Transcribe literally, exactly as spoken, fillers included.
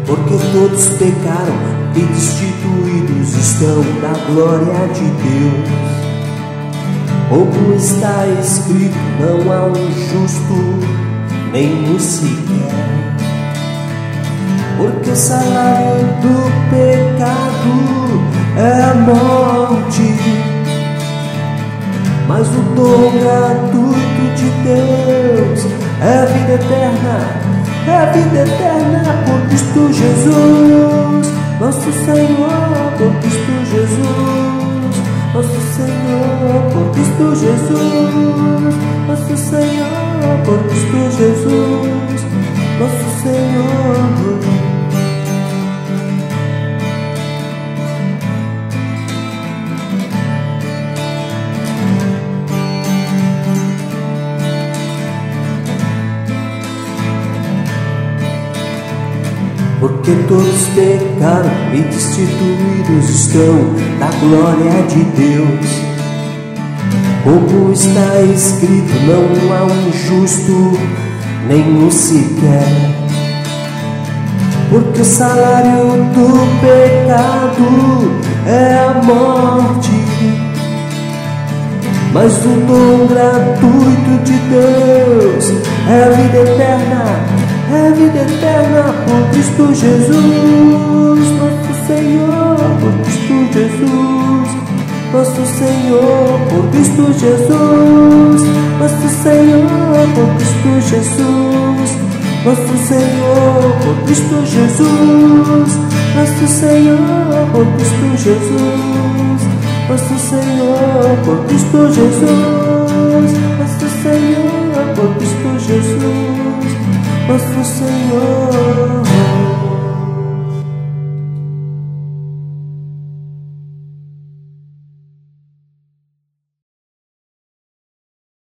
porque todos pecaram e destituídos estão da glória de Deus. Como está escrito, não há um justo, nem um sequer. Porque o salário do pecado é a morte, mas o dom gratuito de Deus é a vida eterna, é a vida eterna por Cristo Jesus, nosso Senhor, por Cristo Jesus, nosso Senhor, por Cristo Jesus, nosso Senhor, por Cristo Jesus, nosso Senhor. Porque todos pecaram e destituídos estão da glória de Deus. Como está escrito, não há um justo, nenhum sequer. Porque o salário do pecado é a morte, mas o dom gratuito de Deus é a vida eterna, é a vida eterna por Cristo Jesus, nosso Senhor, por Cristo Jesus, nosso Senhor, por Cristo Jesus, nosso Senhor, por Cristo Jesus, nosso Senhor, por Cristo Jesus, nosso Senhor, por Cristo Jesus, nosso Senhor, por Cristo Jesus, nosso Senhor, por Cristo Jesus, nosso Senhor.